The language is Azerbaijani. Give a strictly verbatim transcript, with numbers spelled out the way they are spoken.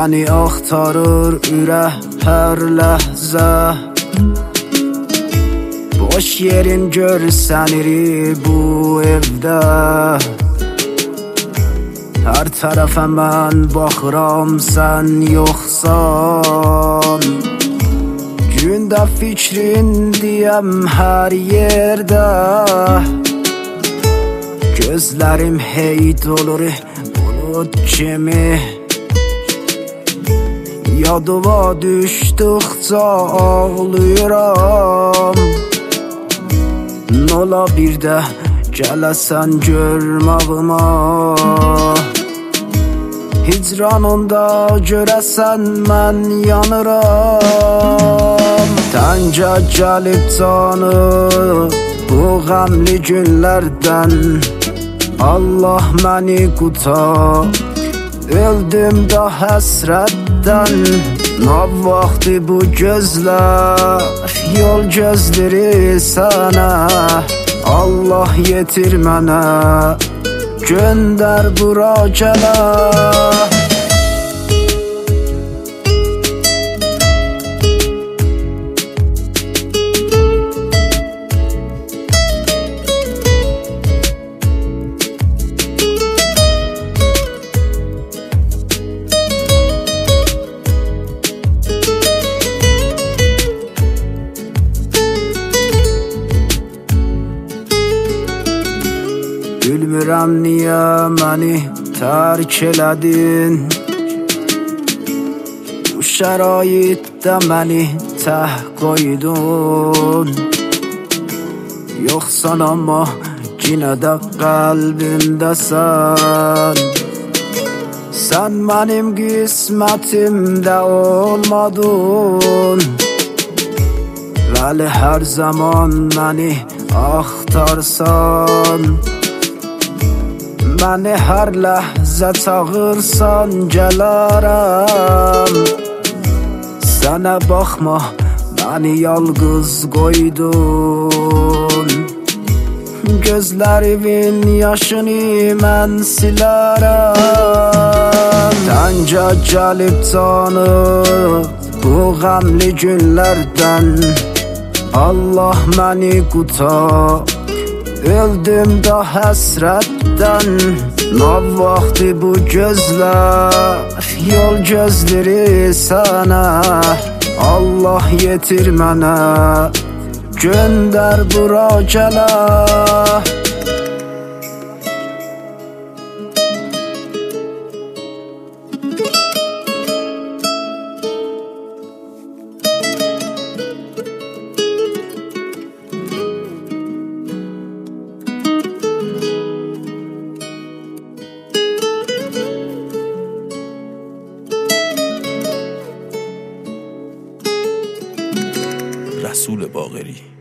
Səni axtarır ürək hər ləhzə. Boş yerin görsənir bu evdə. Hər tərəfə mən baxıram, sən yoxsan. Gündə fikrindiyəm hər yerdə. Gözlərim hey dolur bulut kimi. Yadıma düşdükcə ağlayıram. Nola bir də gələsən görmağıma. Hicranında görəsən mən yanıram. Təngə gəlib canı bu qəmli günlərdən. Allah məni qutar, öldüm də həsrətdən. Nə vaxtı bu gözlər yol gözləri sənə. Allah yetir mənə, göndər bura gələ. Bilmirəm niyə məni tərk elədin. Bu şəraitdə məni təh qoydun. Yoxsan amma yenə də qəlbimdəsən. Sən mənim qismətimdə olmadın. Vəli hər zaman məni axtarsan. Məni hər ləhzə çağırsan gələrəm. Sənə baxma, məni yalqız qoydun. Gözlərimin yaşını mən silərəm. Təngə gəlib canı bu qəmli günlərdən. Allah məni qutar, öldüm də həsrətdən. Nə vaxtı bu gözlər yol gözləri sənə. Allah yetir mənə, göndər bura gələ. رسول باقری.